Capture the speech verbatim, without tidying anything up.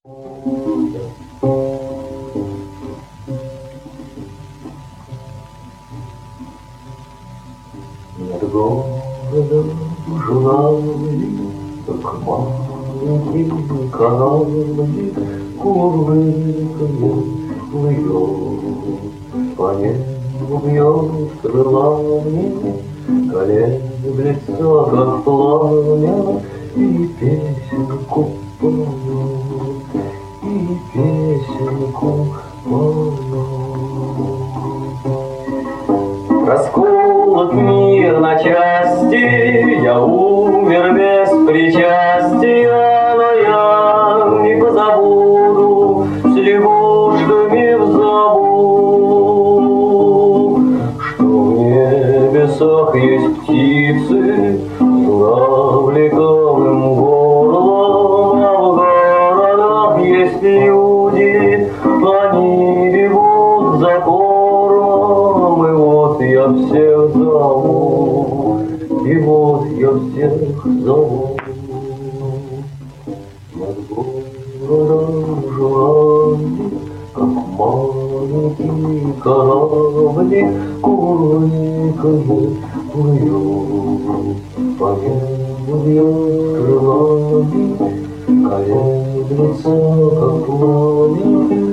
Над городом журавли, как маленький кораблик, кувыркает, плывет по небу, бьет крылами, колеблется, как пламя, и песенку поет, и песенку поет. Расколот мир на части, я умер без причастия, но я не позабуду с лягушками в забу, что в небесах есть птицы с журавликовым горлом, а в городах есть люди, они бегут за кормом, и вот я всех зову, и вот я всех зову. Над городом журавли, как маленький кораблик, кувыркает, плывет по небу, бьет крылами, колеблется, как пламя,